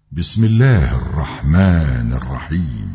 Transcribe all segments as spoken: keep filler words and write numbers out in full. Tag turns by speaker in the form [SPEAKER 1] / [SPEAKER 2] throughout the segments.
[SPEAKER 1] بسم الله الرحمن الرحيم.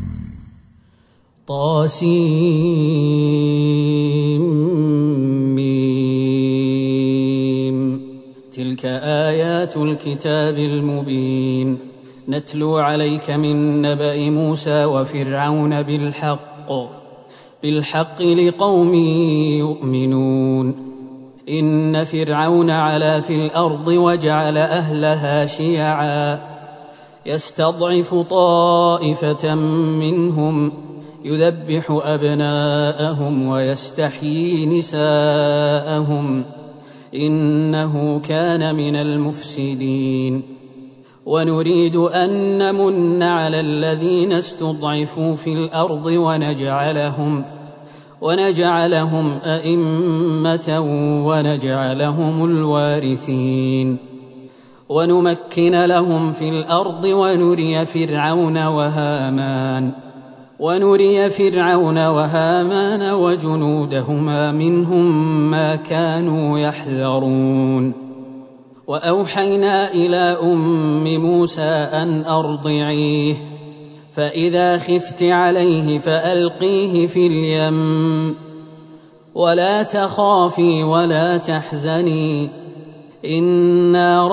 [SPEAKER 2] طاسيم. تلك آيات الكتاب المبين نتلو عليك من نبأ موسى وفرعون بالحق بالحق لقوم يؤمنون. إن فرعون علا في الأرض وجعل أهلها شيعا يستضعف طائفة منهم يذبح أبناءهم ويستحيي نساءهم إنه كان من المفسدين. ونريد أن نمن على الذين استضعفوا في الأرض ونجعلهم ونجعلهم أئمة ونجعلهم الوارثين ونمكن لهم في الأرض ونري فرعون وهامان ونري فرعون وهامان وجنودهما منهم ما كانوا يحذرون. وأوحينا إلى أم موسى أن أرضعيه فإذا خفت عليه فألقيه في اليم ولا تخافي ولا تحزني إنا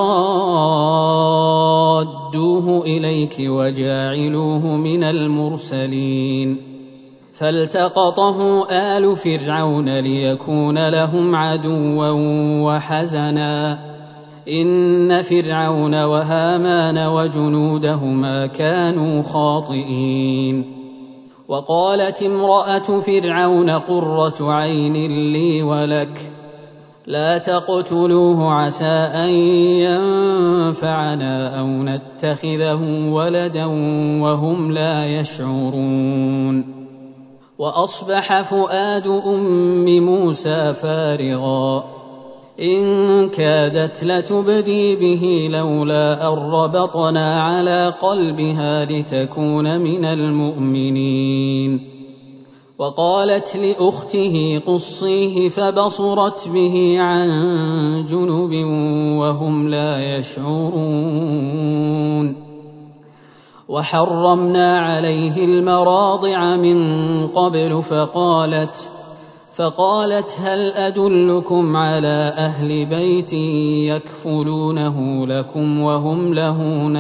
[SPEAKER 2] رادوه إليك وجاعلوه من المرسلين. فالتقطه آل فرعون ليكون لهم عدوا وحزنا إن فرعون وهامان وجنودهما كانوا خاطئين. وقالت امرأة فرعون قرة عين لي ولك لا تقتلوه عسى أن ينفعنا أو نتخذه ولدا وهم لا يشعرون. وأصبح فؤاد أم موسى فارغا إن كادت لتبدي به لولا أن ربطنا على قلبها لتكون من المؤمنين. وقالت لأخته قصيه فبصرت به عن جنب وهم لا يشعرون. وحرمنا عليه المراضع من قبل فقالت فقالت هل أدلكم على أهل بيت يكفلونه لكم وهم له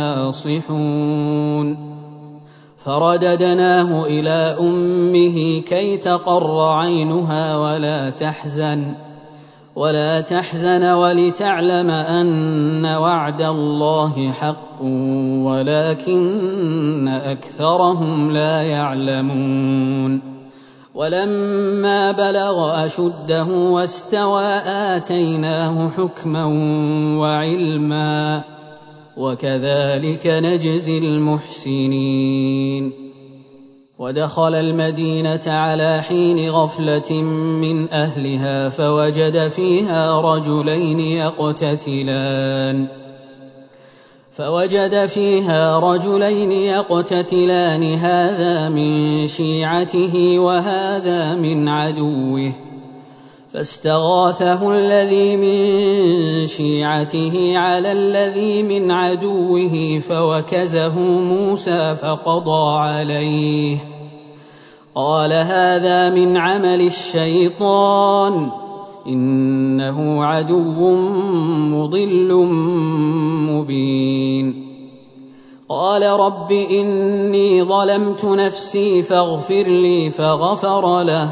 [SPEAKER 2] ناصحون. فرددناه إلى أمه كي تقر عينها ولا تحزن ولا تحزن ولتعلم أن وعد الله حق ولكن أكثرهم لا يعلمون. ولما بلغ أشده واستوى آتيناه حكما وعلما وكذلك نجزي المحسنين. ودخل المدينة على حين غفلة من أهلها فوجد فيها رجلين يقتتلان فوجد فيها رجلين يقتتلان هذا من شيعته وهذا من عدوه فاستغاثه الذي من شيعته على الذي من عدوه فوكزه موسى فقضى عليه قال هذا من عمل الشيطان إنه عدو مضل مبين. قال رب إني ظلمت نفسي فاغفر لي فغفر له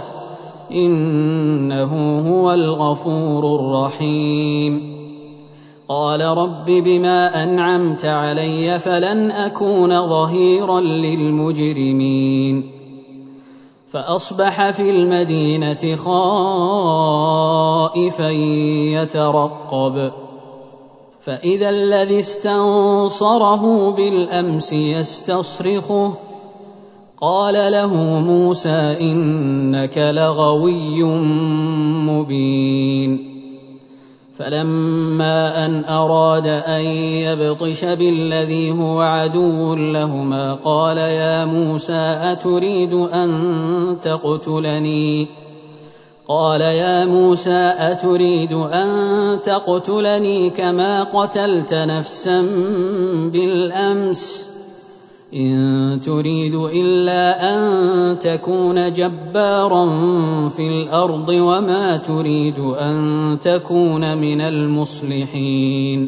[SPEAKER 2] إنه هو الغفور الرحيم. قال رب بما أنعمت علي فلن أكون ظهيرا للمجرمين. فأصبح في المدينة خائفا يترقب فإذا الذي استنصره بالأمس يستصرخه قال له موسى إنك لغوي مبين. فلما أن أراد أن يبطش بالذي هو عدو لهما قال يا موسى أتريد أن تقتلني قال يا موسى أتريد أن تقتلني كما قتلت نفسا بالأمس إن تريد إلا أن تكون جبارا في الأرض وما تريد أن تكون من المصلحين.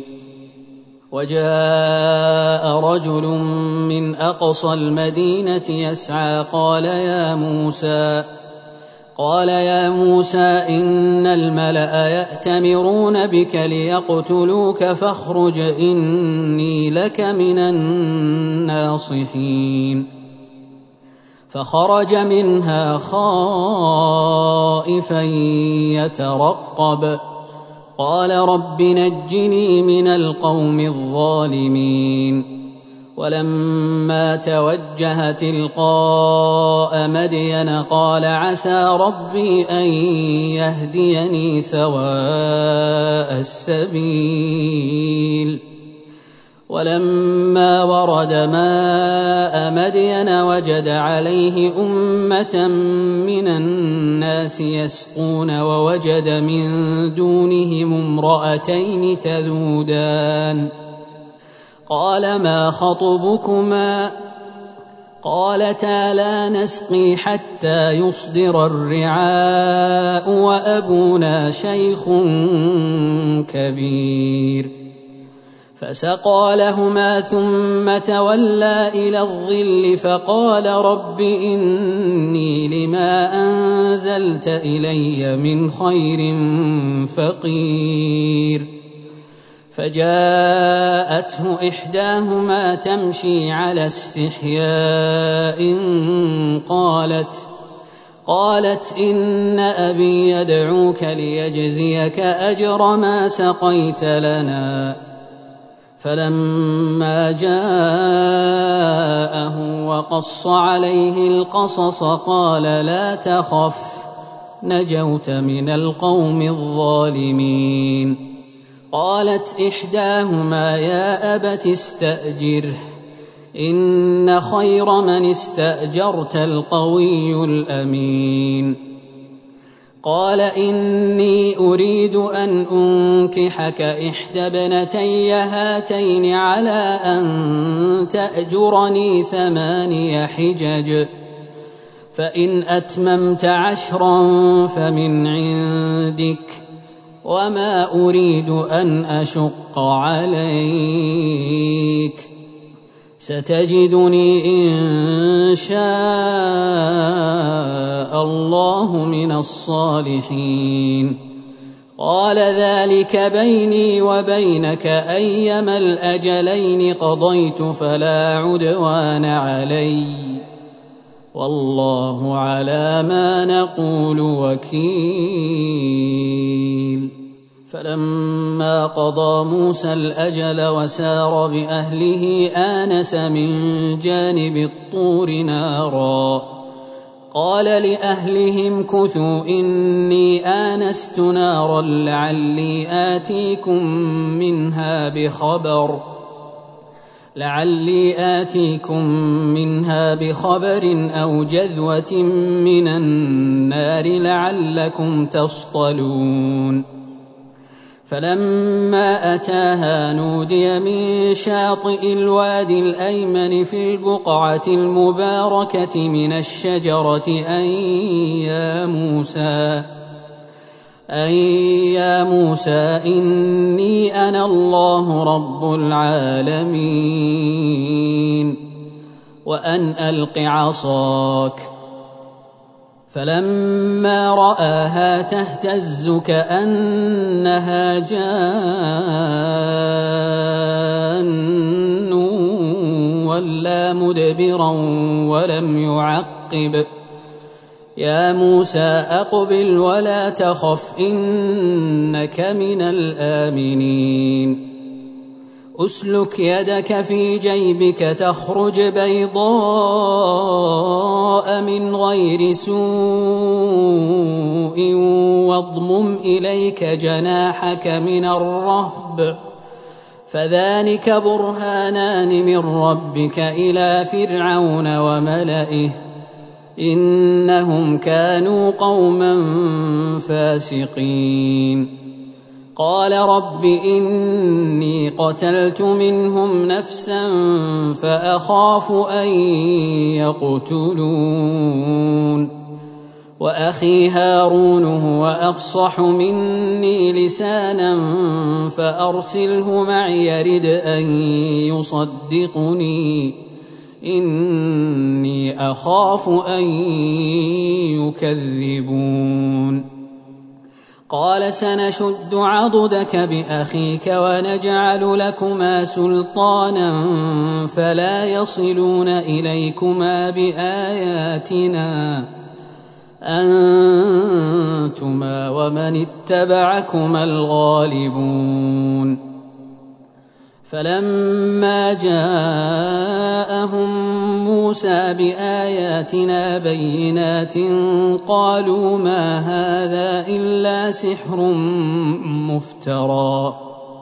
[SPEAKER 2] وجاء رجل من أقصى المدينة يسعى قال يا موسى قال يا موسى إن الملأ يأتمرون بك ليقتلوك فاخرج إني لك من الناصحين. فخرج منها خائفا يترقب قال رب نجني من القوم الظالمين. ولما توجه تلقاء مدين قال عسى ربي أن يهديني سواء السبيل. ولما ورد ماء مدين وجد عليه أمة من الناس يسقون ووجد من دونهم امرأتين تذودان قال ما خطبكما قالتا لا نسقي حتى يصدر الرعاء وأبونا شيخ كبير. فسقى لهما ثم تولى إلى الظل فقال رب إني لما أنزلت إلي من خير فقير. فجاءته إحداهما تمشي على استحياء قالت قالت إن أبي يدعوك ليجزيك أجر ما سقيت لنا. فلما جاءه وقص عليه القصص قال لا تخف نجوت من القوم الظالمين. قالت إحداهما يا أبت استأجره إن خير من استأجرت القوي الأمين. قال إني أريد أن أنكحك إحدى ابنتي هاتين على أن تأجرني ثماني حجج فإن أتممت عشرا فمن عندك وما أريد أن أشق عليك ستجدني إن شاء الله من الصالحين. قال ذلك بيني وبينك أيما الأجلين قضيت فلا عدوان علي والله على ما نقول وكيل. فلما قضى موسى الأجل وسار بأهله آنس من جانب الطور نارا قال لأهلهم كثوا إني آنست نارا لعلي آتيكم منها بخبر لعلي آتيكم منها بخبر أو جذوة من النار لعلكم تصطلون. فلما أتاها نودي من شاطئ الوادي الأيمن في البقعة المباركة من الشجرة أن يا موسى أن يا موسى إني أنا الله رب العالمين وأن ألق عصاك. فلما رآها تهتز كأنها جان ولا مدبرا ولم يعقب يا موسى أقبل ولا تخف إنك من الآمنين. أسلك يدك في جيبك تخرج بيضاء من غير سوء واضمم إليك جناحك من الرهب فذلك برهانان من ربك إلى فرعون وملئه إنهم كانوا قوما فاسقين قال رب إني قتلت منهم نفسا فأخاف أن يقتلون وأخي هارون هو أفصح مني لسانا فأرسله معي يرد أن يصدقني إني أخاف أن يكذبون قال سنشد عضدك بأخيك ونجعل لكما سلطانا فلا يصلون إليكما بآياتنا أنتما ومن اتبعكما الغالبون فلما جاءهم موسى بآياتنا بينات قالوا ما هذا إلا سحر مفترى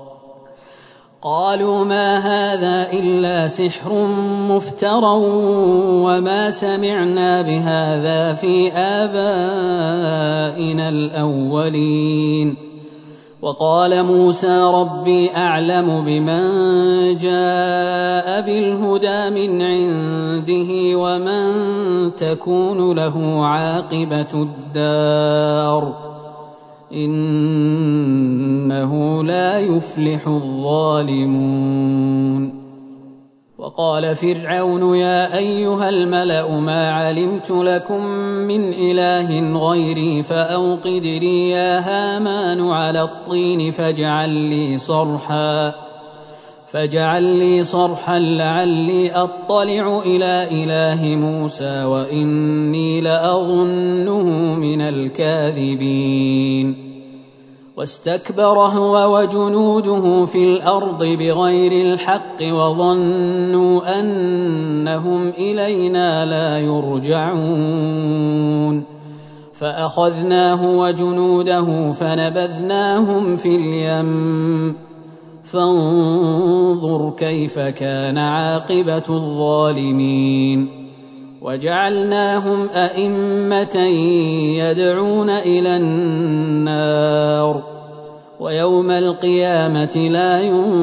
[SPEAKER 2] قالوا ما هذا إلا سحر مفترى وما سمعنا بهذا في آبائنا الأولين وقال موسى ربي أعلم بمن جاء بالهدى من عنده ومن تكون له عاقبة الدار إنه لا يفلح الظالمون وقال فرعون يا أيها الملأ ما علمت لكم من إله غيري فأوقد لي يا هامان على الطين فاجعل لي صرحا فاجعل لي صرحا لعلي أطلع إلى إله موسى وإني لأظنه من الكاذبين واستكبر هو وجنوده في الأرض بغير الحق وظنوا أنهم إلينا لا يرجعون فأخذناه وجنوده فنبذناهم في اليم فانظر كيف كان عاقبة الظالمين وجعلناهم أئمة يدعون إلى النار ويوم القيامة لا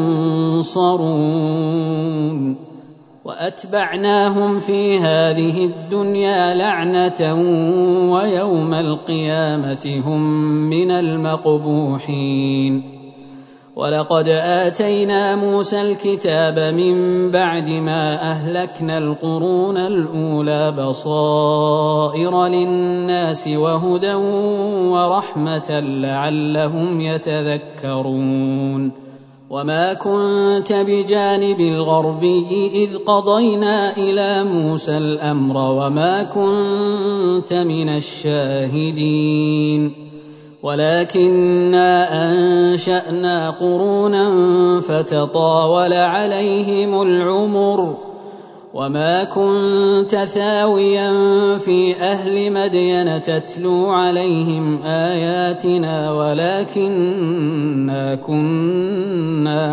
[SPEAKER 2] ينصرون وأتبعناهم في هذه الدنيا لعنة ويوم القيامة هم من المقبوحين ولقد آتينا موسى الكتاب من بعد ما أهلكنا القرون الأولى بصائر للناس وهدى ورحمة لعلهم يتذكرون وما كنت بجانب الغربي إذ قضينا إلى موسى الأمر وما كنت من الشاهدين ولكننا أنشأنا قرونا فتطاول عليهم العمر وما كنت ثاويا في أهل مدين تتلو عليهم آياتنا ولكننا كنا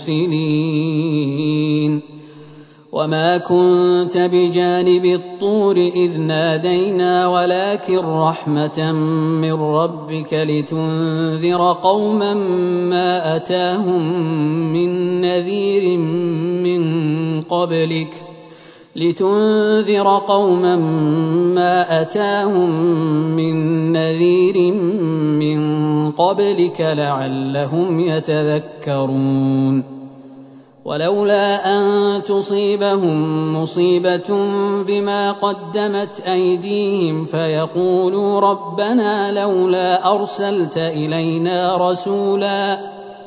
[SPEAKER 2] مرسلين وما كنت بجانب الطور إذ نادينا ولكن رحمة من ربك لتنذر قوما ما أتاهم من نذير من قبلك لتنذر قوما ما أتاهم من نذير من قبلك لعلهم يتذكرون ولولا أن تصيبهم مصيبة بما قدمت أيديهم فيقولوا ربنا لولا أرسلت إلينا رسولا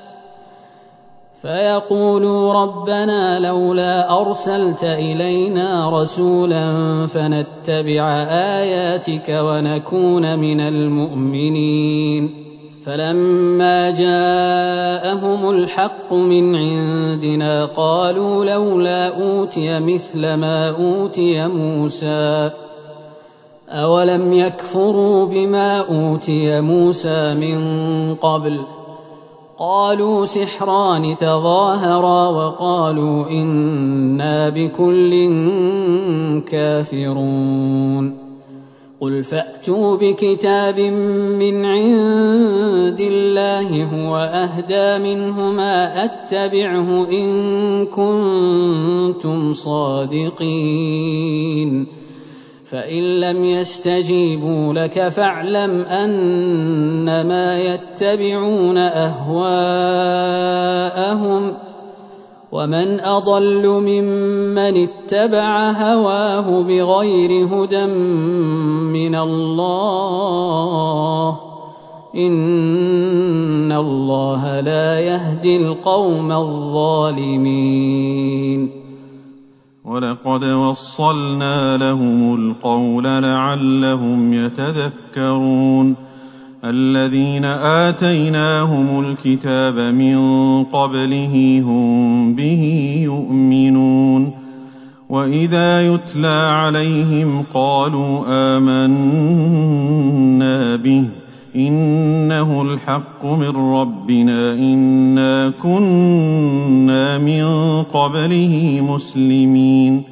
[SPEAKER 2] فيقولوا ربنا لولا أرسلت إلينا رسولا فنتبع آياتك ونكون من المؤمنين فلما جاءهم الحق من عندنا قالوا لولا أوتي مثل ما أوتي موسى أولم يكفروا بما أوتي موسى من قبل قالوا سحران تظاهرا وقالوا إنا بكل كافرون قل فأتوا بكتاب من عند الله هو أهدى منهما أتبعه إن كنتم صادقين فإن لم يستجيبوا لك فاعلم أنما يتبعون أهواءهم ومن أضل ممن اتبع هواه بغير هدى من الله إن الله لا يهدي القوم الظالمين
[SPEAKER 3] ولقد وصلنا لهم القول لعلهم يتذكرون الذين آتيناهم الكتاب من قبله هم به يؤمنون وإذا يتلى عليهم قالوا آمنا به إنه الحق من ربنا إنا كنا من قبله مسلمين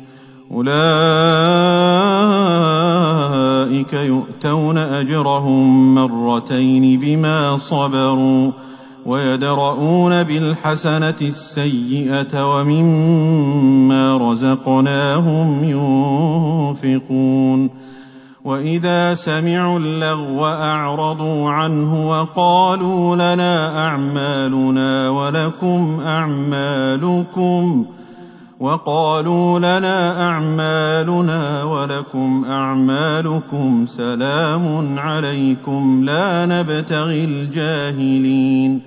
[SPEAKER 3] أولئك يؤتون أجرهم مرتين بما صبروا ويدرؤون بالحسنة السيئة ومما رزقناهم ينفقون وإذا سمعوا اللغو أعرضوا عنه وقالوا لنا أعمالنا ولكم أعمالكم وقالوا لنا أعمالنا ولكم أعمالكم سلام عليكم لا نبتغي الجاهلين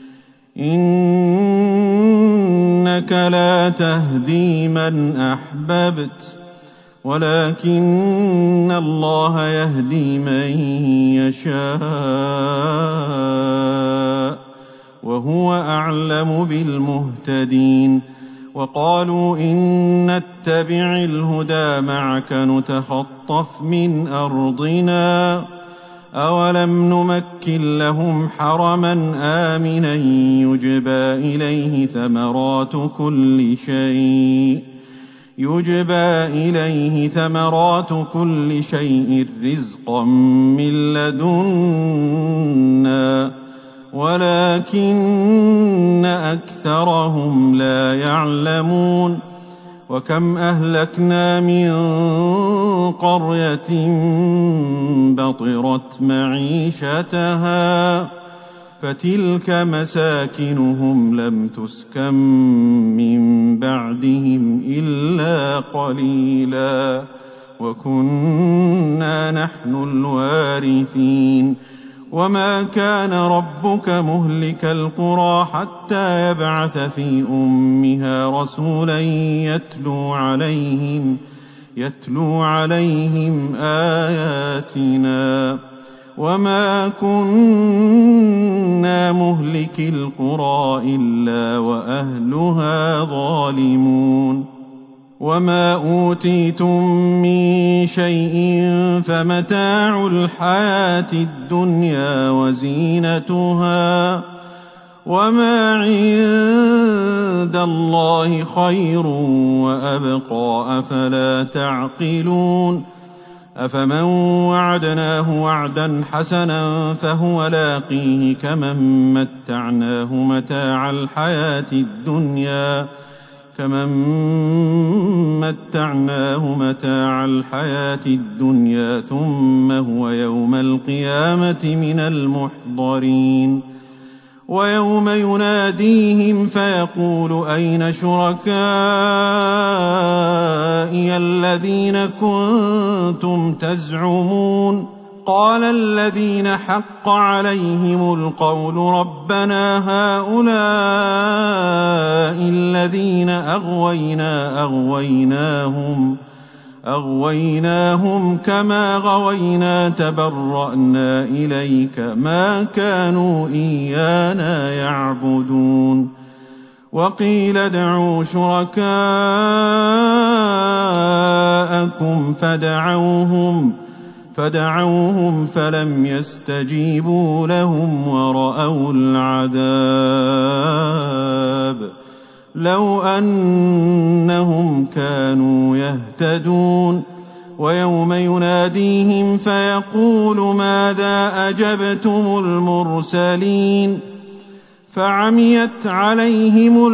[SPEAKER 3] إنك لا تهدي من أحببت ولكن الله يهدي من يشاء وهو أعلم بالمهتدين وقالوا إن نتبع الهدى معك نتخطف من أرضنا أولم نمكن لهم حرما آمنا يجبى إليه ثمرات كل شيء يجبى إليه ثمرات كل شيء رزقا من لدنا ولكن أكثرهم لا يعلمون وكم أهلكنا من قرية بطرت معيشتها فتلك مساكنهم لم تسكن من بعدهم إلا قليلا وكنا نحن الوارثين وما كان ربك مهلك القرى حتى يبعث في أمها رسولا يتلو عليهم يتلو عليهم آياتنا وما كنا مهلك القرى إلا وأهلها ظالمون وما أوتيتم من شيء فمتاع الحياة الدنيا وزينتها وما عند الله خير وأبقى أفلا تعقلون أفمن وعدناه وعدا حسنا فهو لاقيه كمن متعناه متاع الحياة الدنيا كمن متعناه متاع الحياة الدنيا ثم هو يوم القيامة من المحضرين ويوم يناديهم فيقول أين شركائي الذين كنتم تزعمون قال الذين حق عليهم القول ربنا هؤلاء الذين أغوينا أغويناهم أغويناهم كما غوينا تبرأنا إليك ما كانوا إيانا يعبدون وقيل ادعوا شركاءكم فدعوهم فدعوهم فلم يستجيبوا لهم ورأوا العذاب لو أنهم كانوا يهتدون ويوم يناديهم فيقول ماذا أجبتم المرسلين فعميت عليهم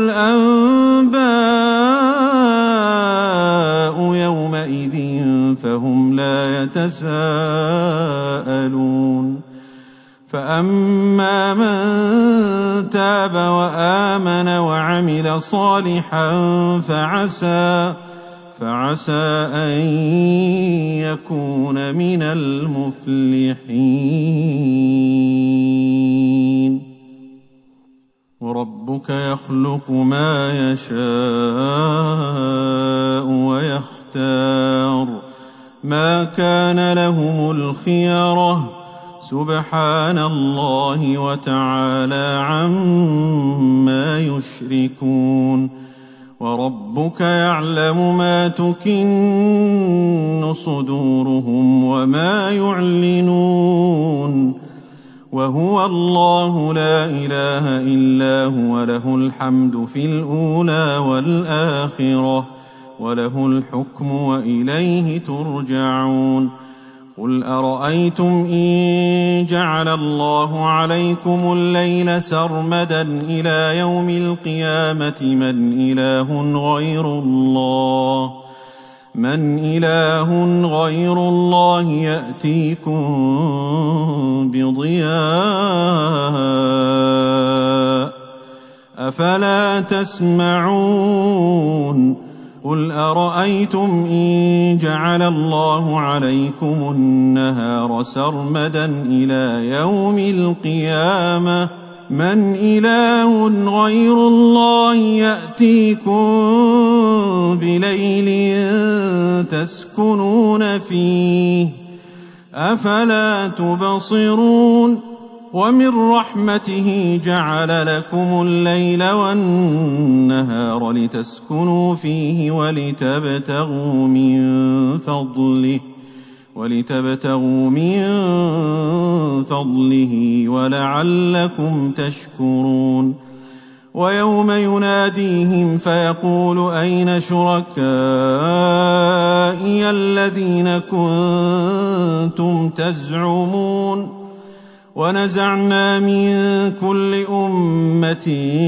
[SPEAKER 3] الأنباء يومئذ فهم لا يتساءلون فأما من تاب وآمن وعمل صالحا فعسى فعسى أن يكون من المفلحين وربك يخلق ما يشاء ويختار ما كان لهم الخيرة سبحان الله وتعالى عما يشركون وربك يعلم ما تكن صدورهم وما يعلنون وهو الله لا إله إلا هو له الحمد في الأولى والآخرة وله الحكم وإليه ترجعون قل أرأيتم إن جعل الله عليكم الليل سرمدا إلى يوم القيامة من إله غير الله من إله غير الله يأتيكم بضياء أفلا تسمعون قل أرأيتم إن جعل الله عليكم النهار سرمدا إلى يوم القيامة من إله غير الله يأتيكم بليل تسكنون فيه أفلا تبصرون ومن رحمته جعل لكم الليل والنهار لتسكنوا فيه ولتبتغوا من فضله ولتبتغوا من فضله ولعلكم تشكرون ويوم يناديهم فيقول أين شركائي الذين كنتم تزعمون ونزعنا من كل أمة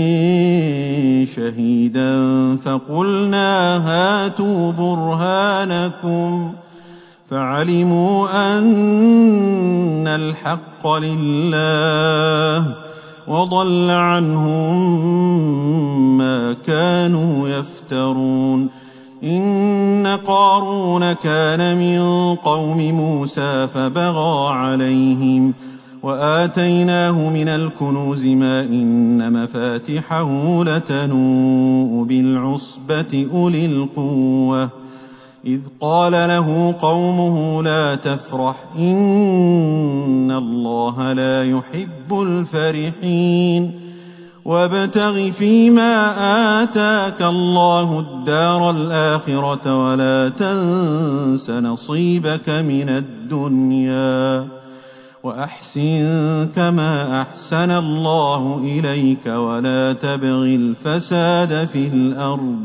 [SPEAKER 3] شهيدا فقلنا هاتوا برهانكم فعلموا أن الحق لله وضل عنهم ما كانوا يفترون إن قارون كان من قوم موسى فبغى عليهم وآتيناه من الكنوز ما إن مفاتحه لتنوء بالعصبة أولي القوة إذ قال له قومه لا تفرح إن الله لا يحب الفرحين وابتغ فيما آتاك الله الدار الآخرة ولا تنس نصيبك من الدنيا وأحسن كما أحسن الله إليك ولا تبغ الفساد في الأرض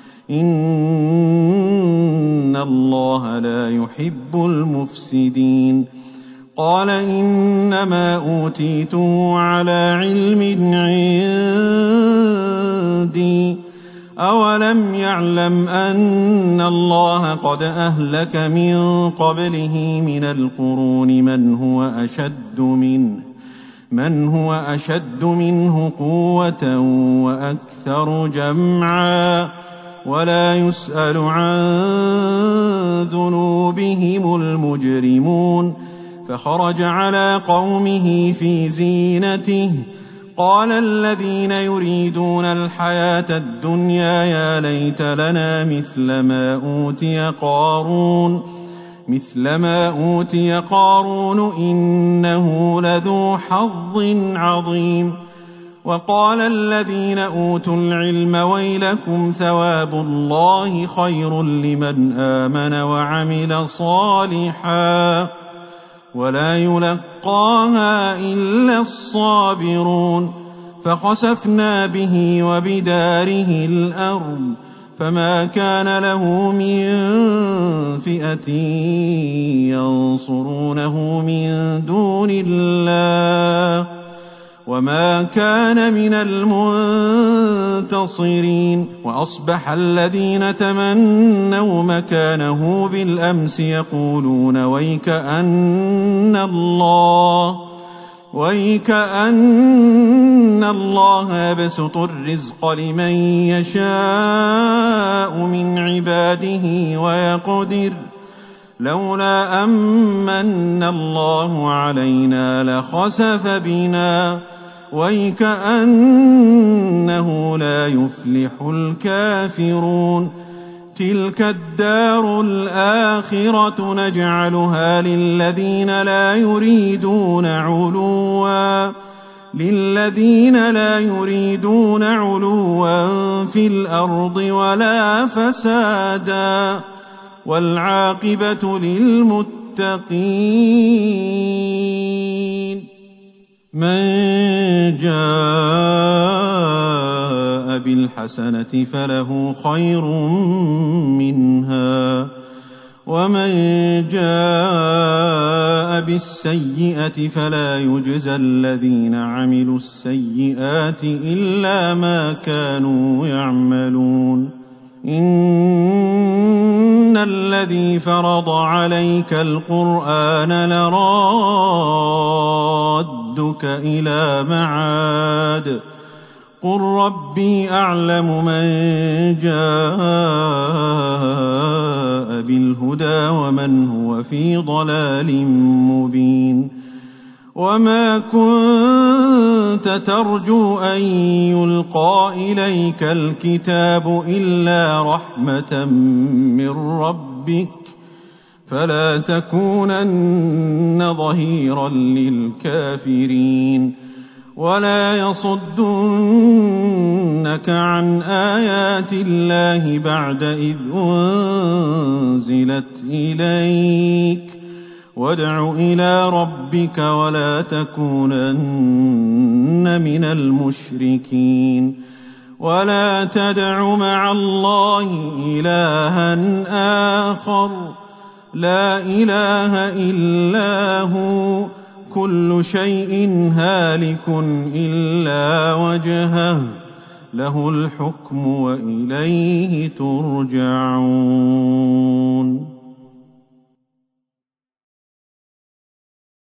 [SPEAKER 3] إن الله لا يحب المفسدين قال إنما أوتيته على علم عندي أولم يعلم أن الله قد أهلك من قبله من القرون من هو أشد منه من هو أشد منه قوة وأكثر جمعا ولا يسأل عن ذنوبهم المجرمون فخرج على قومه في زينته قال الذين يريدون الحياة الدنيا يا ليت لنا مثل ما أوتي قارون مثل ما أوتي قارون إنه لذو حظ عظيم وقال الذين أوتوا العلم ويلكم ثواب الله خير لمن آمن وعمل صالحا ولا يلقاها إلا الصابرون فخسفنا به وبداره الأرض فما كان له من فئة ينصرونه من دون الله وما كان من المنتصرين. وأصبح الذين تمنوا مكانه بالأمس يقولون ويكأن الله ويكأن الله يبسط الرزق لمن يشاء من عباده ويقدر لولا أمن الله علينا لخسف بنا ويكأنه لا يفلح الكافرون. تلك الدار الآخرة نجعلها للذين لا يريدون علوا للذين لا يريدون علوا في الأرض ولا فسادا والعاقبة للمتقين. من جاء بالحسنة فله خير منها ومن جاء بالسيئة فلا يجزى الذين عملوا السيئات إلا ما كانوا يعملون. إن الذي فرض عليك القرآن لرادك إلى معاد قل ربي أعلم من جاء بالهدى ومن هو في ضلال مبين. وما كنت ترجو أن يلقى إليك الكتاب إلا رحمة من ربك فلا تكونن ظهيرا للكافرين ولا يصدنك عن آيات الله بعد إذ أنزلت إليك وادع إلى ربك ولا تكونن من المشركين. ولا تدع مع الله إلها آخر لا إله إلا هو كل شيء هالك إلا وجهه له الحكم وإليه ترجعون.